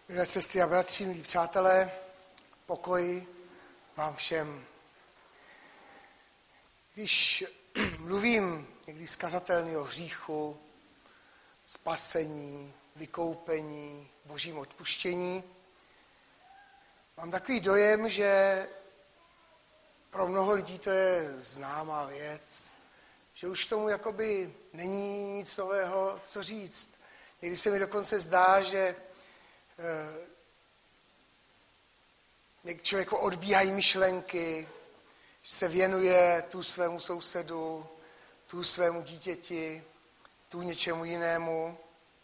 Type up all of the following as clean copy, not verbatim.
Milé sestry a bratři, milí přátelé, pokoj vám všem. Když mluvím někdy z kazatelného hříchu, spasení, vykoupení, božím odpuštění, mám takový dojem, že pro mnoho lidí to je známá věc, že už tomu jakoby není nic nového, co říct. Někdy se mi dokonce zdá, že člověku odbíhají myšlenky, že se věnuje tu svému sousedu, tu svému dítěti, tu něčemu jinému.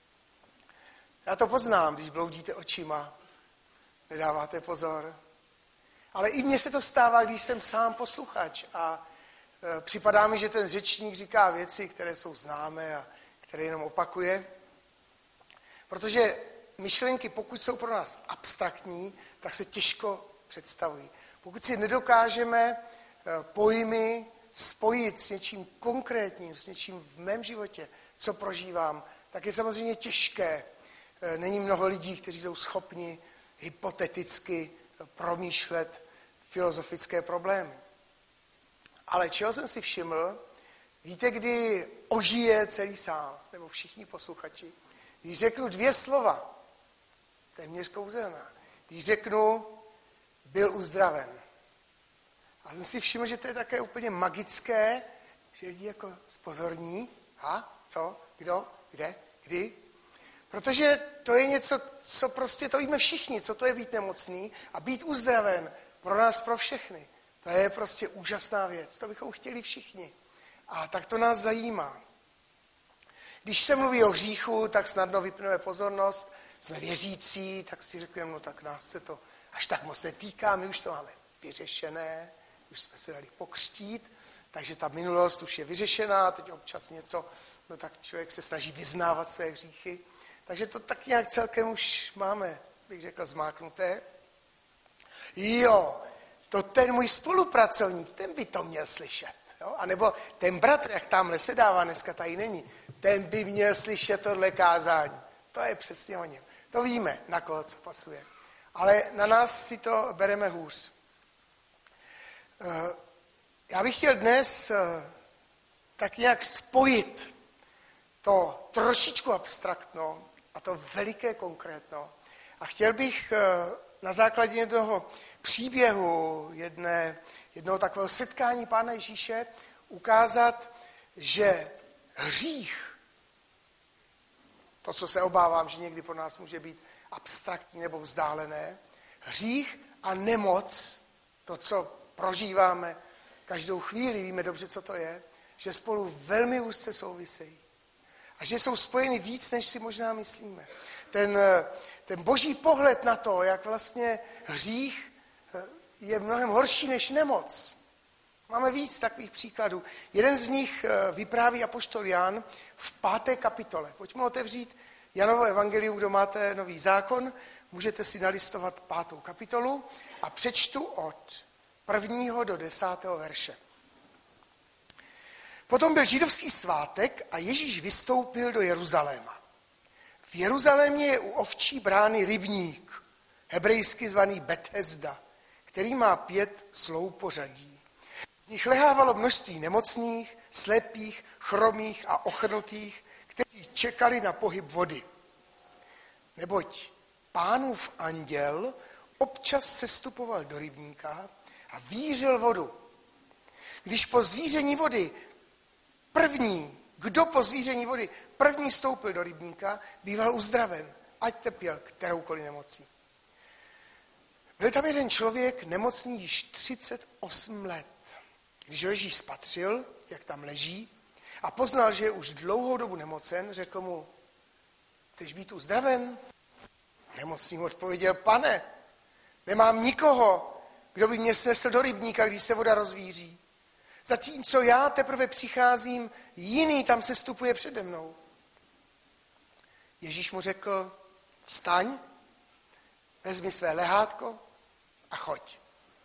Já to poznám, když bloudíte očima, nedáváte pozor. Ale i mně se to stává, když jsem sám posluchač a připadá mi, že ten řečník říká věci, které jsou známé a které jenom opakuje. Protože myšlenky, pokud jsou pro nás abstraktní, tak se těžko představují. Pokud si nedokážeme pojmy spojit s něčím konkrétním, s něčím v mém životě, co prožívám, tak je samozřejmě těžké. Není mnoho lidí, kteří jsou schopni hypoteticky promýšlet filozofické problémy. Ale čeho jsem si všiml, víte, kdy ožije celý sál, nebo všichni posluchači, když řeknu 2 slova, téměř kouzelná, když řeknu, byl uzdraven. A jsem si všiml, že to je také úplně magické, že lidi jako zpozorní, co, kdo, kde, kdy. Protože to je něco, co prostě to víme všichni, co to je být nemocný a být uzdraven pro nás, pro všechny. To je prostě úžasná věc, to bychom chtěli všichni. A tak to nás zajímá. Když se mluví o hříchu, tak snadno vypneme pozornost, jsme věřící, tak si řekneme, no tak nás se to až tak moc netýká, my už to máme vyřešené, už jsme se dali pokřtít, takže ta minulost už je vyřešená, teď občas něco, no tak člověk se snaží vyznávat své hříchy, takže to tak nějak celkem už máme, bych řekl, zmáknuté. Jo, to ten můj spolupracovník, ten by to měl slyšet. Jo? A nebo ten bratr, jak tamhle sedává, dneska tady není, ten by měl slyšet tohle kázání. To je přesně o něm. To víme, na koho co pasuje. Ale na nás si to bereme hůř. Já bych chtěl dnes tak nějak spojit to trošičku abstraktno a to veliké konkrétno. A chtěl bych na základě jednoho příběhu, jednoho takového setkání Pána Ježíše ukázat, že hřích, to, co se obávám, že někdy pro nás může být abstraktní nebo vzdálené, hřích a nemoc, to, co prožíváme každou chvíli, víme dobře, co to je, že spolu velmi úzce souvisejí. A že jsou spojeny víc, než si možná myslíme. Ten boží pohled na to, jak vlastně hřích je mnohem horší než nemoc. Máme víc takových příkladů. Jeden z nich vypráví apoštol Jan v 5. kapitole. Pojďme otevřít Janovo evangelium, kdo máte Nový zákon, můžete si nalistovat 5. kapitolu a přečtu od 1. do 10. verše. Potom byl židovský svátek a Ježíš vystoupil do Jeruzaléma. V Jeruzalémě je u ovčí brány rybník, hebrejsky zvaný Bethesda, který má 5 sloupořadí. V nich lehávalo množství nemocných, slepých, chromých a ochrnutých, kteří čekali na pohyb vody. Neboť Pánův anděl občas sestupoval do rybníka a vířil vodu. Když po zvíření vody kdo po zvíření vody první stoupil do rybníka, býval uzdraven, ať trpěl kteroukoliv nemocí. Byl tam jeden člověk nemocný již 38 let. Když ho Ježíš spatřil, jak tam leží, a poznal, že je už dlouhou dobu nemocen, řekl mu, chceš být uzdraven? Nemocný mu odpověděl, Pane, nemám nikoho, kdo by mě snesl do rybníka, když se voda rozvíří. Zatímco já teprve přicházím, jiný tam sestupuje přede mnou. Ježíš mu řekl, vstaň, vezmi své lehátko a choď.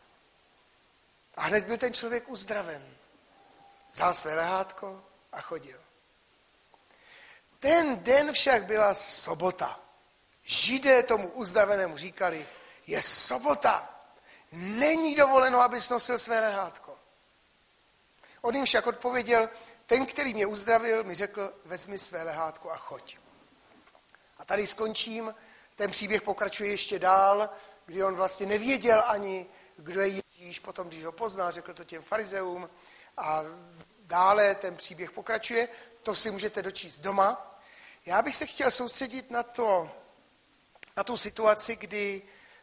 A hned byl ten člověk uzdraven. Vzal své lehátko a chodil. Ten den však byla sobota. Židé tomu uzdravenému říkali, je sobota, není dovoleno, abys nosil své lehátko. On jim však odpověděl, ten, který mě uzdravil, mi řekl, vezmi své lehátko a choď. A tady skončím, ten příběh pokračuje ještě dál, kdy on vlastně nevěděl ani, kdo je Ježíš, potom, když ho poznal, řekl to těm farizeům a dále ten příběh pokračuje, to si můžete dočíst doma. Já bych se chtěl soustředit na tu situaci, kdy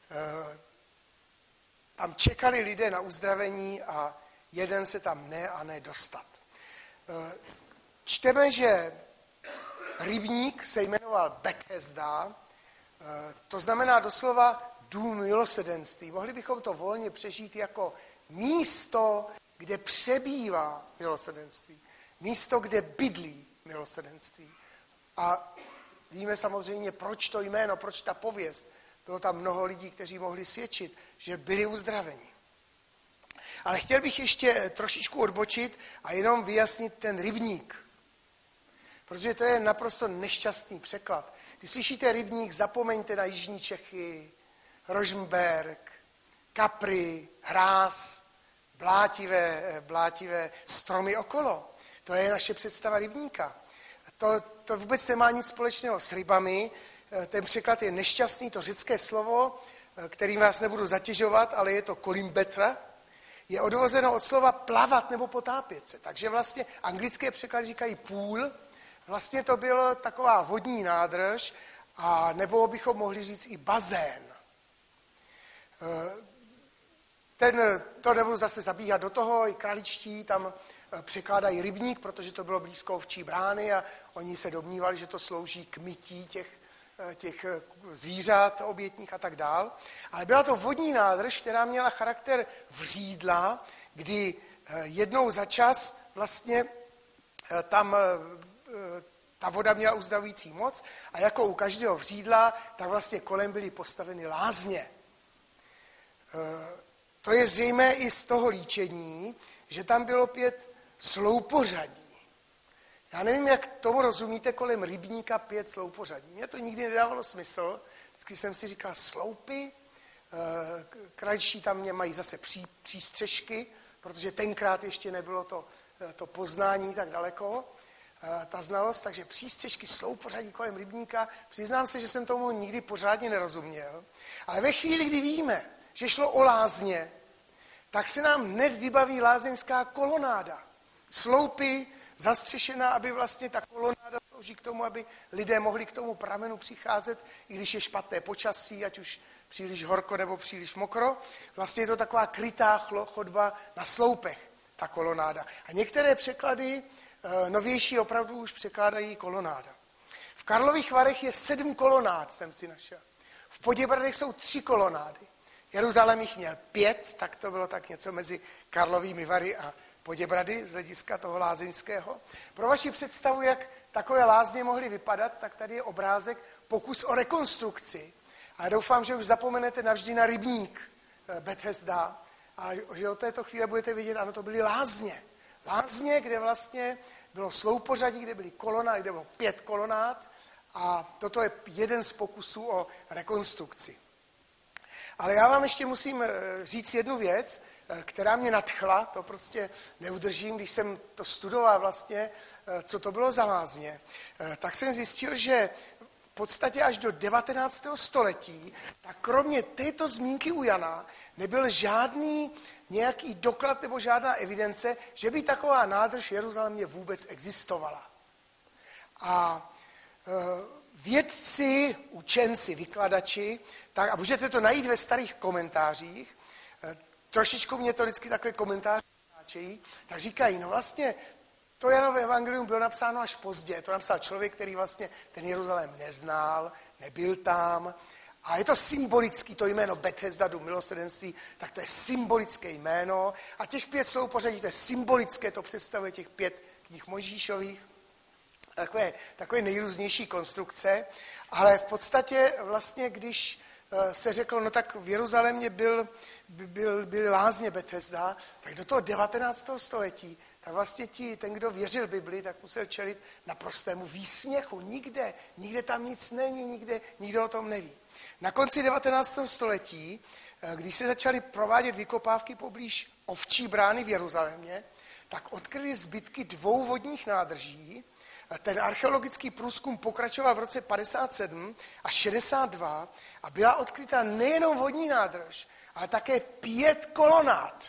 tam čekali lidé na uzdravení a jeden se tam ne dostat. Čteme, že rybník se jmenoval Bethesda, to znamená doslova dům milosrdenství. Mohli bychom to volně přežít jako místo, kde přebývá milosrdenství. Místo, kde bydlí milosrdenství. A víme samozřejmě, proč to jméno, proč ta pověst. Bylo tam mnoho lidí, kteří mohli svědčit, že byli uzdraveni. Ale chtěl bych ještě trošičku odbočit a jenom vyjasnit ten rybník. Protože to je naprosto nešťastný překlad. Když slyšíte rybník, zapomeňte na jižní Čechy, Rožmberk, kapry, hráz, blátivé stromy okolo. To je naše představa rybníka. To vůbec nemá nic společného s rybami. Ten překlad je nešťastný, to řecké slovo, kterým vás nebudu zatěžovat, ale je to kolimbetra, je odvozeno od slova plavat nebo potápět se. Takže vlastně anglické překlady říkají pool. Vlastně to byla taková vodní nádrž, a nebo bychom mohli říct i bazén. To nebudu zase zabíhat do toho, i kraličtí tam překládají rybník, protože to bylo blízko ovčí brány a oni se domnívali, že to slouží k mytí těch zvířat obětních a tak dál. Ale byla to vodní nádrž, která měla charakter vřídla, kdy jednou za čas vlastně tam ta voda měla uzdravující moc a jako u každého vřídla, tak vlastně kolem byly postaveny lázně. To je zřejmé i z toho líčení, že tam bylo 5 sloupořadí. Já nevím, jak tomu rozumíte, kolem rybníka 5 sloupořadí. Mně to nikdy nedávalo smysl. Vždycky jsem si říkal sloupy, krajší tam mají zase přístřežky, protože tenkrát ještě nebylo to poznání tak daleko, ta znalost, takže přístřežky, sloupořadí kolem rybníka. Přiznám se, že jsem tomu nikdy pořádně nerozuměl. Ale ve chvíli, kdy víme, že šlo o lázně, tak se nám hned vybaví lázeňská kolonáda. Sloupy zastřešená, aby vlastně ta kolonáda slouží k tomu, aby lidé mohli k tomu pramenu přicházet, i když je špatné počasí, ať už příliš horko nebo příliš mokro. Vlastně je to taková krytá chodba na sloupech, ta kolonáda. A některé překlady novější opravdu už překládají kolonáda. V Karlových Varech je 7 kolonád, jsem si našel. V Poděbradech jsou 3 kolonády. Jeruzalém jich měl 5, tak to bylo tak něco mezi Karlovými Vary a Poděbrady z hlediska toho lázeňského. Pro vaši představu, jak takové lázně mohly vypadat, tak tady je obrázek, pokus o rekonstrukci. A doufám, že už zapomenete navždy na rybník Bethesda a že od této chvíle budete vidět, ano, to byly lázně. Lázně, kde vlastně bylo sloupořadí, kde byly kolonády, kde bylo 5 kolonád a toto je jeden z pokusů o rekonstrukci. Ale já vám ještě musím říct jednu věc, která mě nadchla, to prostě neudržím, když jsem to studoval vlastně, co to bylo za lázně, tak jsem zjistil, že v podstatě až do 19. století, tak kromě této zmínky u Jana nebyl žádný nějaký doklad nebo žádná evidence, že by taková nádrž v Jeruzalémě vůbec existovala. A vědci, učenci, vykladači, tak, a můžete to najít ve starých komentářích, trošičku mě to vždycky takové komentáře náčejí, tak říkají, no vlastně to Janovo evangelium bylo napsáno až pozdě, to napsal člověk, který vlastně ten Jeruzalém neznal, nebyl tam, a je to symbolický, to jméno Bethesda, dům milosrdenství, tak to je symbolické jméno a těch 5 sloupořadí, to je symbolické, to představuje těch 5 knih Mojžíšových, takové nejrůznější konstrukce, ale v podstatě vlastně, když se řeklo, no tak v Jeruzalémě byly lázně Bethesda, tak do toho 19. století tak vlastně ten, kdo věřil Bibli, tak musel čelit naprostému výsměchu. Nikde tam nic není, nikdo o tom neví. Na konci 19. století, když se začaly provádět vykopávky poblíž Ovčí brány v Jeruzalémě, tak odkryli zbytky 2 vodních nádrží. Ten archeologický průzkum pokračoval v roce 57 a 62 a byla odkryta nejenom vodní nádrž, ale také 5 kolonád.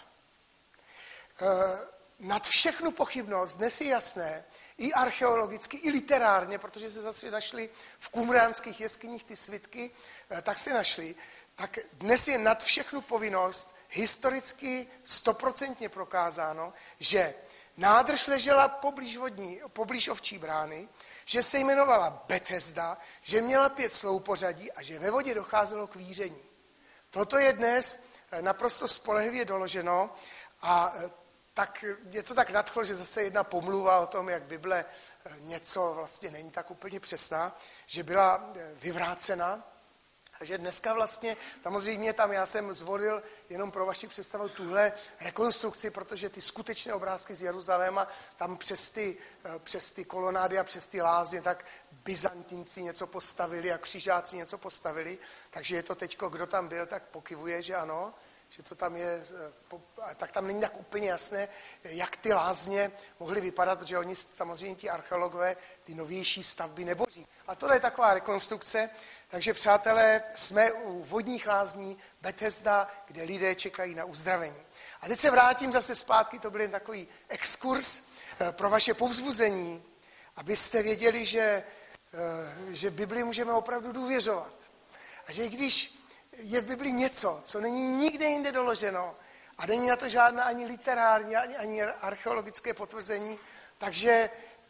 Nad všechnu pochybnost dnes je jasné, i archeologicky, i literárně, protože se zase našly v kumránských jeskyních ty svitky, tak se našly, tak dnes je nad všechnu povinnost historicky 100% prokázáno, že nádrž ležela poblíž Ovčí brány, že se jmenovala Betesda, že měla 5 sloupořadí a že ve vodě docházelo k víření. Toto je dnes naprosto spolehlivě doloženo a tak mě to tak nadchlo, že zase jedna pomluva o tom, jak Bible něco vlastně není tak úplně přesná, že byla vyvrácena. A že dneska vlastně, samozřejmě tam já jsem zvolil jenom pro vaši představu tuhle rekonstrukci, protože ty skutečné obrázky z Jeruzaléma, tam přes ty kolonády a přes ty lázně, tak Byzantinci něco postavili a křižáci něco postavili, takže je to teďko, kdo tam byl, tak pokyvuje, že ano, že to tam je, tak tam není tak úplně jasné, jak ty lázně mohly vypadat, protože oni samozřejmě ti archeologové ty novější stavby neboří. A tohle je taková rekonstrukce, takže přátelé, jsme u vodních lázní Betesda, kde lidé čekají na uzdravení. A teď se vrátím zase zpátky, to byl jen takový exkurs pro vaše povzbuzení, abyste věděli, že Bibli můžeme opravdu důvěřovat. A že i když je v Bibli něco, co není nikde jinde doloženo a není na to žádná ani literární, ani archeologické potvrzení, takže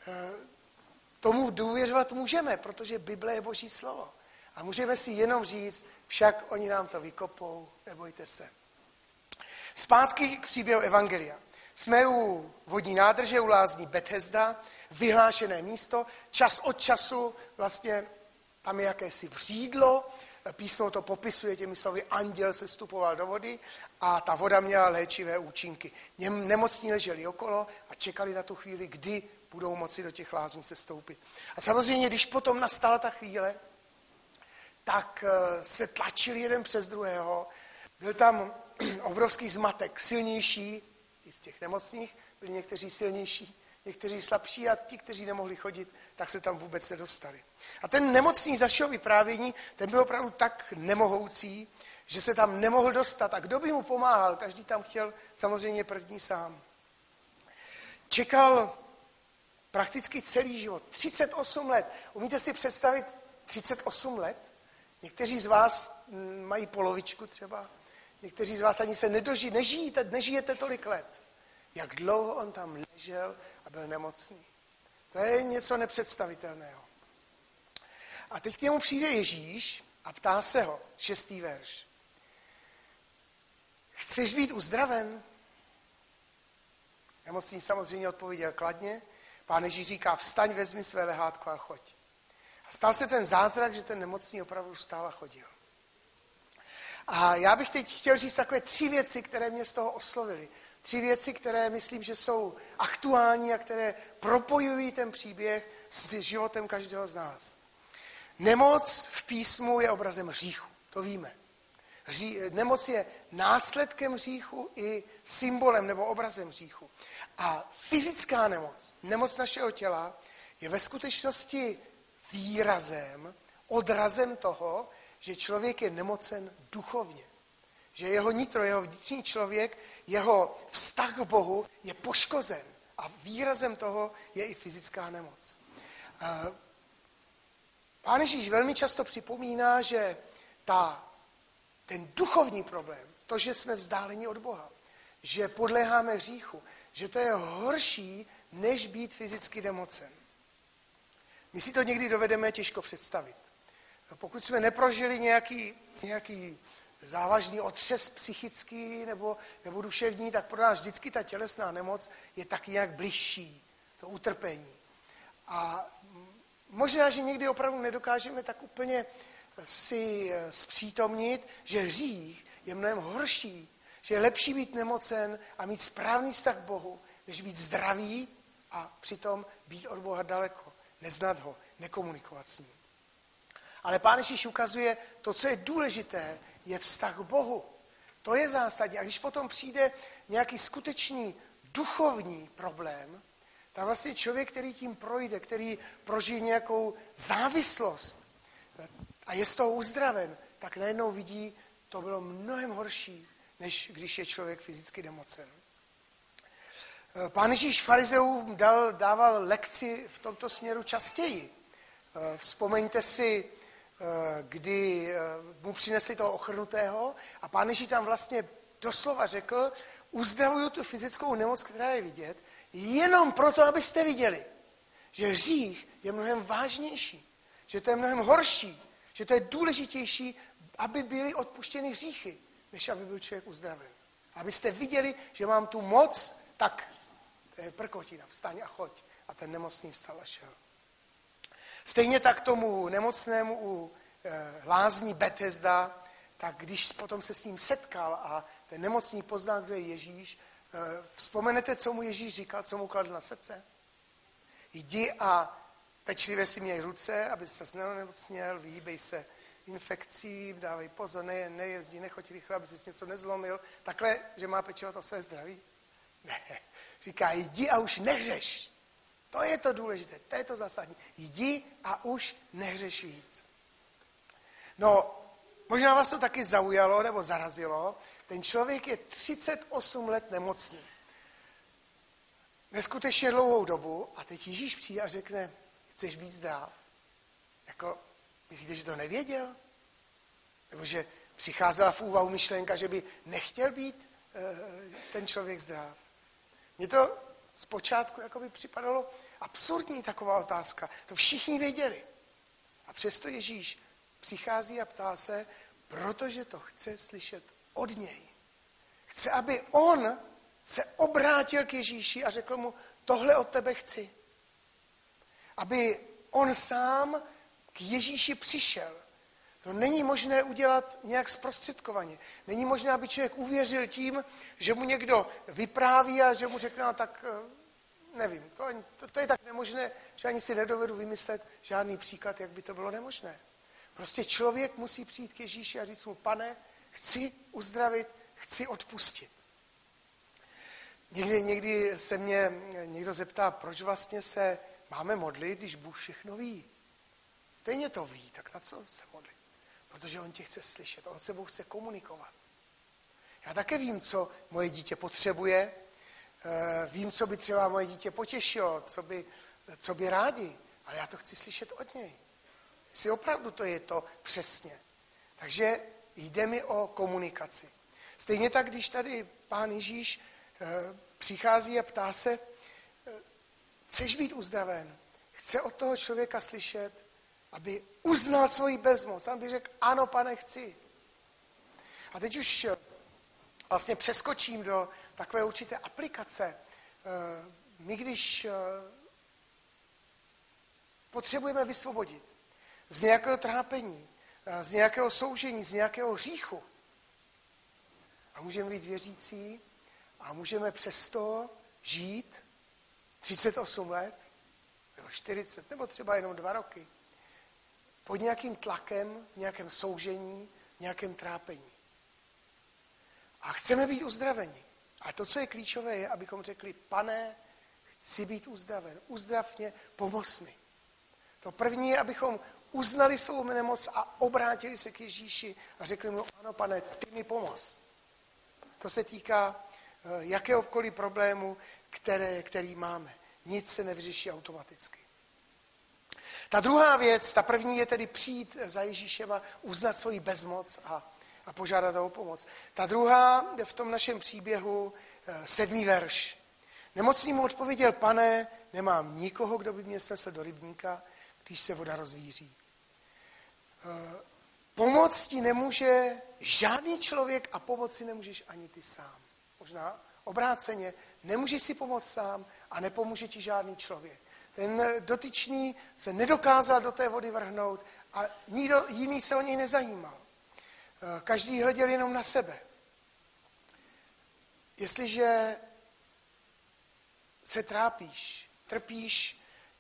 tomu důvěřovat můžeme, protože Bible je Boží slovo. A můžeme si jenom říct, však oni nám to vykopou, nebojte se. Zpátky k příběhu Evangelia. Jsme u vodní nádrže, u lázní Betesda, vyhlášené místo, čas od času vlastně tam je jakési vřídlo, písmo to popisuje těmi slovy, anděl se vstupoval do vody a ta voda měla léčivé účinky. Nemocní leželi okolo a čekali na tu chvíli, kdy budou moci do těch lázní se stoupit. A samozřejmě, když potom nastala ta chvíle, tak se tlačili jeden přes druhého. Byl tam obrovský zmatek, silnější, i z těch nemocných, byli někteří silnější, někteří slabší a ti, kteří nemohli chodit, tak se tam vůbec nedostali. A ten nemocný z našeho vyprávění, ten byl opravdu tak nemohoucí, že se tam nemohl dostat. A kdo by mu pomáhal? Každý tam chtěl samozřejmě první sám. Čekal prakticky celý život, 38 let. Umíte si představit 38 let? Někteří z vás mají polovičku třeba, někteří z vás ani se nežijete tolik let. Jak dlouho on tam ležel a byl nemocný. To je něco nepředstavitelného. A teď k němu přijde Ježíš a ptá se ho, 6. verš. Chceš být uzdraven? Nemocný samozřejmě odpověděl kladně. Pán Ježíš říká, vstaň, vezmi své lehátko a choď. A stal se ten zázrak, že ten nemocný opravdu vstal a chodil. A já bych teď chtěl říct takové 3 věci, které mě z toho oslovily. 3 věci, které myslím, že jsou aktuální a které propojují ten příběh s životem každého z nás. Nemoc v písmu je obrazem hříchu, to víme. Nemoc je následkem hříchu i symbolem nebo obrazem hříchu. A fyzická nemoc, nemoc našeho těla, je ve skutečnosti výrazem, odrazem toho, že člověk je nemocen duchovně. Že jeho nitro, jeho vnitřní člověk, jeho vztah k Bohu je poškozen. A výrazem toho je i fyzická nemoc. Pán Ježíš velmi často připomíná, že ten duchovní problém, to, že jsme vzdáleni od Boha, že podléháme hříchu, že to je horší, než být fyzicky nemocen. My si to někdy dovedeme těžko představit. Pokud jsme neprožili nějaký závažný otřes psychický nebo duševní, tak pro nás vždycky ta tělesná nemoc je tak nějak bližší, to utrpení. A možná, že někdy opravdu nedokážeme tak úplně si zpřítomnit, že hřích je mnohem horší, že je lepší být nemocen a mít správný vztah k Bohu, než být zdravý a přitom být od Boha daleko, neznat ho, nekomunikovat s ním. Ale Pán Ježíš ukazuje, to, co je důležité, je vztah k Bohu. To je zásadní. A když potom přijde nějaký skutečný duchovní problém, tak vlastně člověk, který tím projde, který prožije nějakou závislost a je z toho uzdraven, tak najednou vidí, to bylo mnohem horší, než když je člověk fyzicky nemocen. Pán Ježíš farizeům dával lekci v tomto směru častěji. Vzpomeňte si, kdy mu přinesli toho ochrnutého a Pán Ježíš tam vlastně doslova řekl, uzdravuju tu fyzickou nemoc, která je vidět, jenom proto, abyste viděli, že hřích je mnohem vážnější, že to je mnohem horší, že to je důležitější, aby byly odpuštěny hříchy, než aby byl člověk uzdraven. Abyste viděli, že mám tu moc, tak to je prkotina, vstaň a choď. A ten nemocný vstal a šel. Stejně tak tomu nemocnému u lázní Betesda, tak když potom se s ním setkal a ten nemocný poznal, kdo je Ježíš, vzpomenete, co mu Ježíš říkal, co mu kladl na srdce? Jdi a pečlivě si měj ruce, aby se nenemocněl, vyhýbej se infekcím, dávej pozor, nejezdí, nechoď rychle, aby si něco nezlomil. Takhle, že má pečovat o své zdraví? Ne. Říká, jdi a už nehřeš. To je to důležité, to je to zásadní. Jdi a už nehřeš víc. No, možná vás to taky zaujalo nebo zarazilo. Ten člověk je 38 let nemocný. Neskutečně dlouhou dobu a teď Ježíš přijde a řekne, chceš být zdrav? Jako, myslíte, že to nevěděl? Nebo že přicházela v úvahu myšlenka, že by nechtěl být ten člověk zdrav? Mně to zpočátku jako by připadalo absurdní taková otázka. To všichni věděli. A přesto Ježíš přichází a ptá se, protože to chce slyšet od něj. Chce, aby on se obrátil k Ježíši a řekl mu, tohle od tebe chci. Aby on sám k Ježíši přišel. To není možné udělat nějak zprostředkovaně. Není možné, aby člověk uvěřil tím, že mu někdo vypráví a že mu řekne, no, tak nevím, to je tak nemožné, že ani si nedovedu vymyslet žádný příklad, jak by to bylo nemožné. Prostě člověk musí přijít k Ježíši a říct mu, Pane, chci uzdravit, chci odpustit. Někdy se mě někdo zeptá, proč vlastně se máme modlit, když Bůh všechno ví. Stejně to ví, tak na co se modlit? Protože on tě chce slyšet, on se Bůh chce komunikovat. Já také vím, co moje dítě potřebuje, vím, co by třeba moje dítě potěšilo, co by rádi, ale já to chci slyšet od něj. Jestli opravdu to je to přesně. Takže jde mi o komunikaci. Stejně tak, když tady Pán Ježíš přichází a ptá se, chceš být uzdraven? Chce od toho člověka slyšet, aby uznal svoji bezmoc, aby řekl, ano, Pane, chci. A teď už vlastně přeskočím do takové určité aplikace. My, když potřebujeme vysvobodit z nějakého trápení, z nějakého soužení, z nějakého hříchu, a můžeme být věřící a můžeme přesto žít 38 let, nebo 40, nebo třeba jenom 2 roky, pod nějakým tlakem, v nějakém soužení, v nějakém trápení. A chceme být uzdraveni. A to, co je klíčové, je, abychom řekli, Pane, chci být uzdraven, uzdrav mě, pomoz mi. To první je, abychom uznali svou nemoc a obrátili se k Ježíši a řekli mu, ano, Pane, ty mi pomoz. To se týká jakéhokoliv problému, který máme. Nic se nevyřeší automaticky. Ta druhá věc, ta první je tedy přijít za Ježíšem a uznat svoji bezmoc a požádat o pomoc. Ta druhá v tom našem příběhu 7. verš. Nemocný mu odpověděl, Pane, nemám nikoho, kdo by mě snesl do rybníka, když se voda rozvíří. Pomoct ti nemůže žádný člověk a pomoci nemůžeš ani ty sám. Možná obráceně, nemůžeš si pomoct sám a nepomůže ti žádný člověk. Ten dotyčný se nedokázal do té vody vrhnout a nikdo jiný se o něj nezajímal. Každý hleděl jenom na sebe. Jestliže se trápíš, trpíš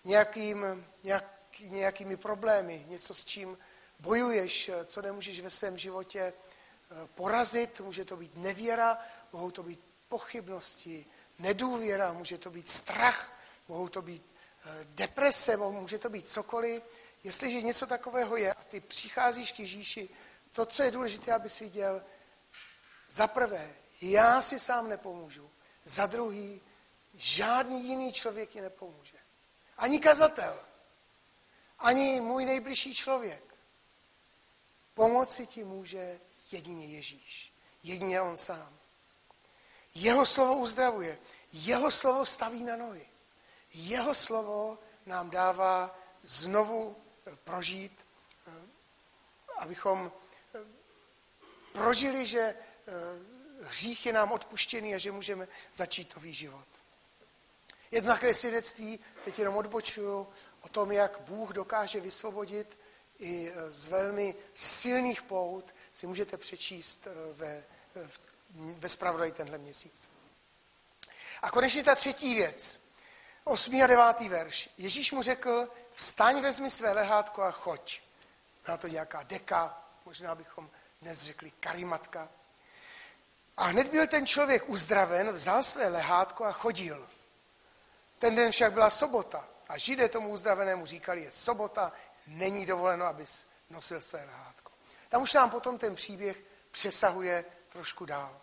nějakými problémy, něco, s čím bojuješ, co nemůžeš ve svém životě porazit, může to být nevěra, mohou to být pochybnosti, nedůvěra, může to být strach, mohou to být deprese, může to být cokoliv. Jestliže něco takového je a ty přicházíš k Ježíši, to, co je důležité, abys viděl, za prvé, já si sám nepomůžu, za druhý, žádný jiný člověk ti nepomůže. Ani kazatel, ani můj nejbližší člověk. Pomoci ti může jedině Ježíš, jedině on sám. Jeho slovo uzdravuje, jeho slovo staví na nohy. Jeho slovo nám dává znovu prožít, abychom prožili, že hřích je nám odpuštěný a že můžeme začít nový život. Jedno takové svědectví, teď jenom odbočuju, o tom, jak Bůh dokáže vysvobodit i z velmi silných pout, si můžete přečíst ve zpravodaji tenhle měsíc. A konečně ta třetí věc, 8. a 9. verš. Ježíš mu řekl, vstaň, vezmi své lehátko a choď. Byla to nějaká deka, možná bychom dnes řekli karimatka. A hned byl ten člověk uzdraven, vzal své lehátko a chodil. Ten den však byla sobota a Židé tomu uzdravenému říkali, je sobota, není dovoleno, abys nosil své lehátko. Tam už nám potom ten příběh přesahuje trošku dál.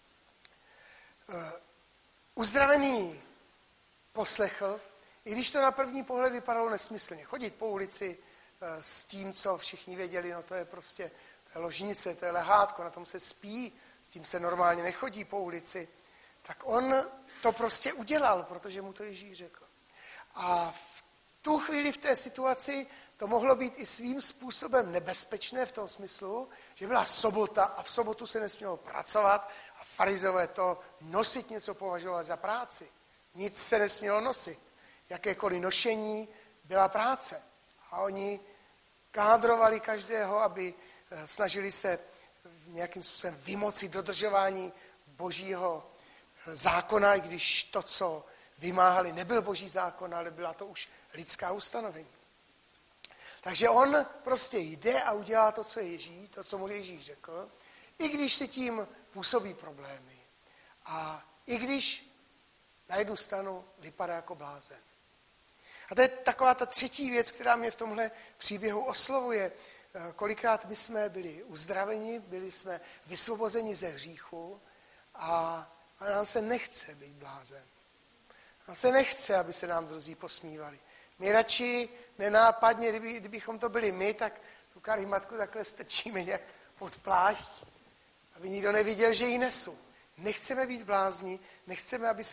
Uzdravený poslechl, i když to na první pohled vypadalo nesmyslně. Chodit po ulici s tím, co všichni věděli, no to je prostě to je ložnice, to je lehátko, na tom se spí, s tím se normálně nechodí po ulici. Tak on to prostě udělal, protože mu to Ježíš řekl. A v tu chvíli v té situaci to mohlo být i svým způsobem nebezpečné v tom smyslu, že byla sobota a v sobotu se nesmělo pracovat a farizové to nosit něco považovali za práci. Nic se nesmělo nosit. Jakékoliv nošení byla práce. A oni kádrovali každého, aby snažili se nějakým způsobem vymoci dodržování Božího zákona, i když to, co vymáhali, nebyl Boží zákon, ale byla to už lidská ustanovení. Takže on prostě jde a udělá to, co je Ježíš, to, co mu Ježíš řekl, i když si tím působí problémy. A i když na jednu stranu vypadá jako blázen. A to je taková ta třetí věc, která mě v tomhle příběhu oslovuje. Kolikrát my jsme byli uzdraveni, byli jsme vysvobozeni ze hříchu a nám se nechce být blázen. Nám se nechce, aby se nám druzí posmívali. My radši nenápadně, kdybychom to byli my, tak tu karimatku takhle strčíme nějak pod plášť, aby nikdo neviděl, že ji nesu. Nechceme být blázni, nechceme, aby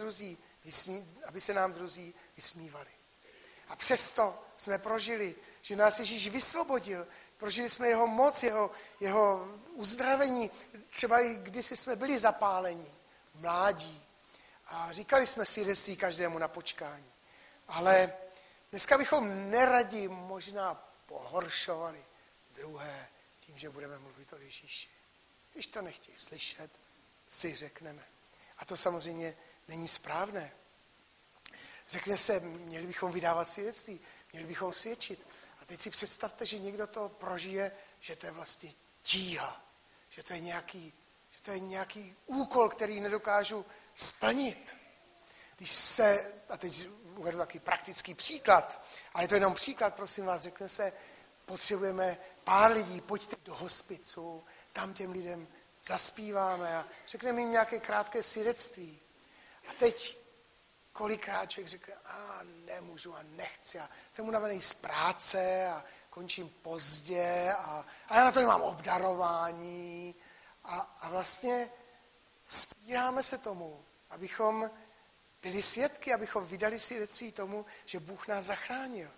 se nám druzí vysmívali. A přesto jsme prožili, že nás Ježíš vysvobodil. Prožili jsme jeho moc, jeho uzdravení. Třeba i kdysi jsme byli zapáleni, mládí. A říkali jsme svědectví každému na počkání. Ale dneska bychom neradi možná pohoršovali druhé tím, že budeme mluvit o Ježíši. Když to nechtějí slyšet, si řekneme. A to samozřejmě není správné. Řekne se, měli bychom vydávat svědectví, měli bychom svědčit. A teď si představte, že někdo to prožije, že to je vlastně tíha, že to je nějaký úkol, který nedokážu splnit. Když se, a teď uvedu takový praktický příklad, ale je to jenom příklad, prosím vás, řekne se, potřebujeme pár lidí, pojďte do hospicu, tam těm lidem zaspíváme a řekneme jim nějaké krátké svědectví. A teď kolikrát člověk řekne, nemůžu a nechci a jsem unavený z práce a končím pozdě a já na to nemám obdarování a vlastně spíráme se tomu, abychom byli svědky, abychom vydali svědectví tomu, že Bůh nás zachránil.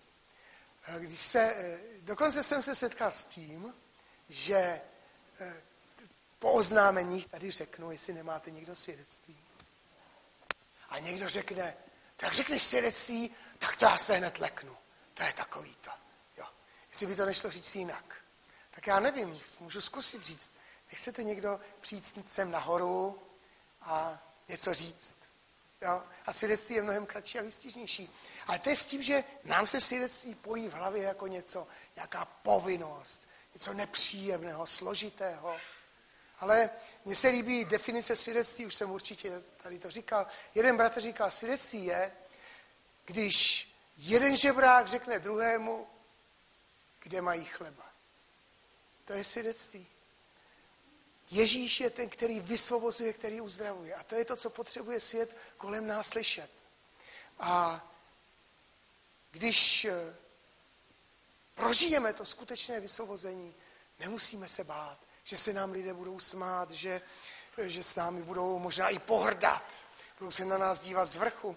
Dokonce jsem se setkal s tím, že po oznámeních tady řeknu, jestli nemáte někdo svědectví. A někdo řekne, tak řekneš svědectví, tak to já se hned leknu. To je takový to. Jo. Jestli by to nešlo říct jinak. Tak já nevím, můžu zkusit říct. Nechcete někdo přijít sem nahoru a něco říct? Jo? A svědectví je mnohem kratší a výstižnější. Ale to je s tím, že nám se svědectví pojí v hlavě jako něco, nějaká povinnost, něco nepříjemného, složitého. Ale mně se líbí definice svědectví, už jsem určitě tady to říkal. Jeden bratr říkal, svědectví je, když jeden žebrák řekne druhému, kde mají chleba. To je svědectví. Ježíš je ten, který vysvobozuje, který uzdravuje. A to je to, co potřebuje svět kolem nás slyšet. A když prožijeme to skutečné vysvobození, nemusíme se bát, že se nám lidé budou smát, že s námi budou možná i pohrdat, budou se na nás dívat z vrchu.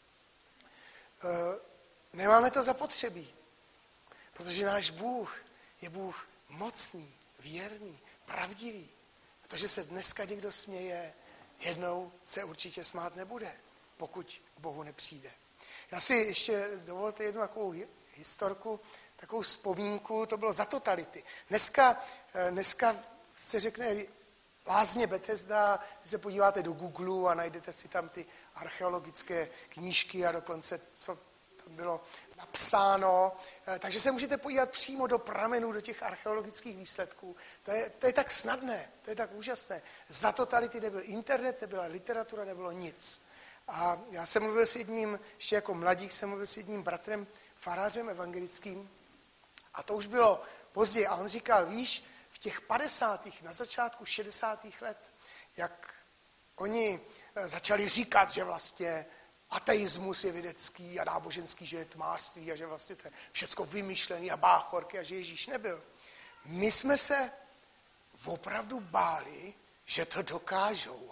Nemáme to zapotřebí, protože náš Bůh je Bůh mocný, věrný, pravdivý. A to, že se dneska někdo směje, jednou se určitě smát nebude, pokud k Bohu nepřijde. Já si ještě dovolte jednu takovou historku, takovou vzpomínku, to bylo za totality. Dneska se řekne lázně Bethesda, když se podíváte do Google a najdete si tam ty archeologické knížky a dokonce, co tam bylo napsáno. Takže se můžete podívat přímo do pramenů, do těch archeologických výsledků. To je tak snadné, to je tak úžasné. Za totality nebyl internet, nebyla literatura, nebylo nic. A já jsem mluvil s jedním, ještě jako mladík jsem mluvil s jedním bratrem, farářem evangelickým, a to už bylo později. A on říkal, víš, v těch 50. na začátku 60. let, jak oni začali říkat, že vlastně ateismus je vědecký a náboženský, že je tmářství a že vlastně to je všecko vymyšlený a báchorky a že Ježíš nebyl. My jsme se opravdu báli, že to dokážou.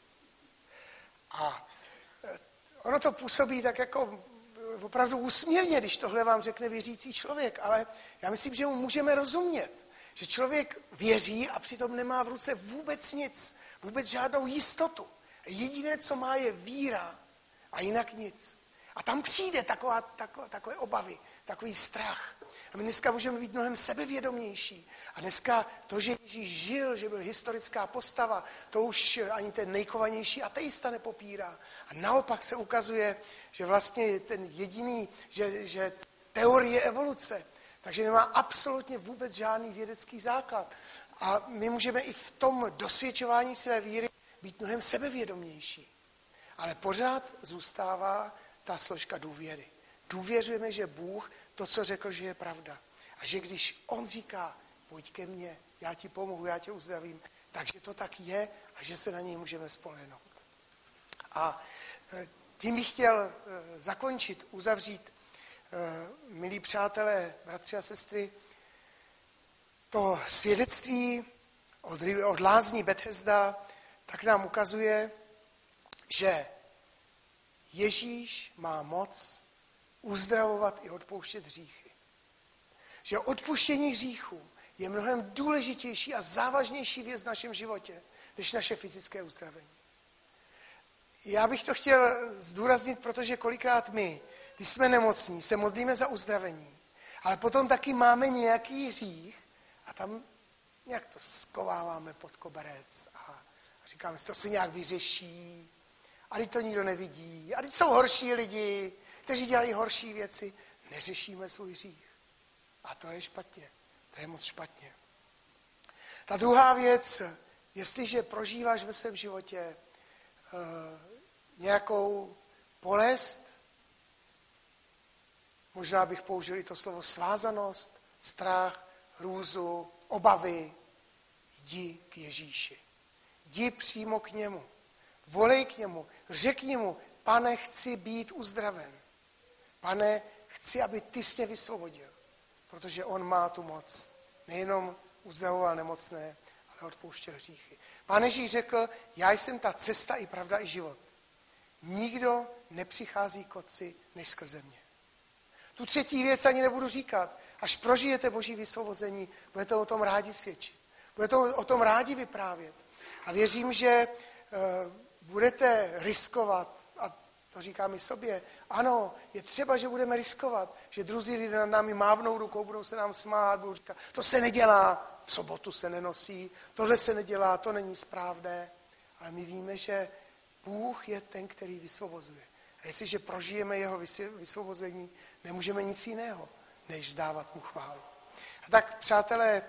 A ono to působí tak jako opravdu úsměvně, když tohle vám řekne věřící člověk, ale já myslím, že mu můžeme rozumět, že člověk věří a přitom nemá v ruce vůbec nic, vůbec žádnou jistotu. Jediné, co má, je víra a jinak nic. A tam přijde takové obavy, takový strach. A my dneska můžeme být mnohem sebevědomější. A dneska to, že Ježíš žil, že byl historická postava, to už ani ten nejkovanější ateista nepopírá. A naopak se ukazuje, že vlastně je ten jediný, že teorie evoluce, takže nemá absolutně vůbec žádný vědecký základ. A my můžeme i v tom dosvědčování své víry být mnohem sebevědomější. Ale pořád zůstává ta složka důvěry. Důvěřujeme, že Bůh to, co řekl, že je pravda. A že když on říká, pojď ke mně, já ti pomohu, já tě uzdravím, takže to tak je a že se na něj můžeme spolehnout. A tím bych chtěl zakončit, uzavřít, milí přátelé, bratři a sestry, to svědectví od lázní Bethesda tak nám ukazuje, že Ježíš má moc uzdravovat i odpouštět hříchy. Že odpuštění hříchů je mnohem důležitější a závažnější věc v našem životě, než naše fyzické uzdravení. Já bych to chtěl zdůraznit, protože kolikrát my, když jsme nemocní, se modlíme za uzdravení, ale potom taky máme nějaký hřích a tam nějak to skováváme pod koberec a říkáme si, to se nějak vyřeší, a teď to nikdo nevidí, a teď jsou horší lidi, kteří dělají horší věci, neřešíme svůj hřích. A to je špatně, to je moc špatně. Ta druhá věc, jestliže prožíváš ve svém životě nějakou bolest, možná bych použil i to slovo svázanost, strach, hrůzu, obavy, jdi k Ježíši. Jdi přímo k němu. Volej k němu, řekni mu, Pane, chci být uzdraven. Pane, chci, aby ty jsi mě vysvobodil, protože on má tu moc. Nejenom uzdravoval nemocné, ale odpouštěl hříchy. Pán Ježíš řekl, já jsem ta cesta i pravda i život. Nikdo nepřichází k Otci než skrze mě. Tu třetí věc ani nebudu říkat. Až prožijete Boží vysvobození, budete o tom rádi svědčit. Budete o tom rádi vyprávět. A věřím, že budete riskovat, a to říkám i sobě, ano, je třeba, že budeme riskovat, že druzí lidé nad námi mávnou rukou, budou se nám smát, budou říkat, to se nedělá, v sobotu se nenosí, tohle se nedělá, to není správné, ale my víme, že Bůh je ten, který vysvobozuje. A jestliže prožijeme jeho vysvobození, nemůžeme nic jiného, než vzdávat mu chválu. A tak, přátelé,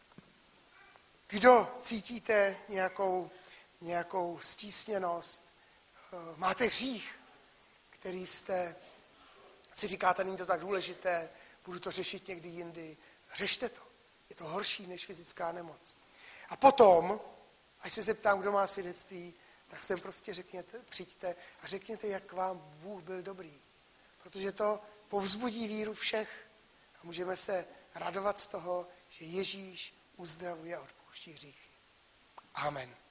kdo cítíte nějakou stísněnost, máte hřích, který jste si říkáte, není to tak důležité, budu to řešit někdy jindy, řešte to. Je to horší než fyzická nemoc. A potom, až se zeptám, kdo má svědectví, tak sem prostě přijďte a řekněte, jak vám Bůh byl dobrý. Protože to povzbudí víru všech a můžeme se radovat z toho, že Ježíš uzdravuje a odpouští hříchy. Amen.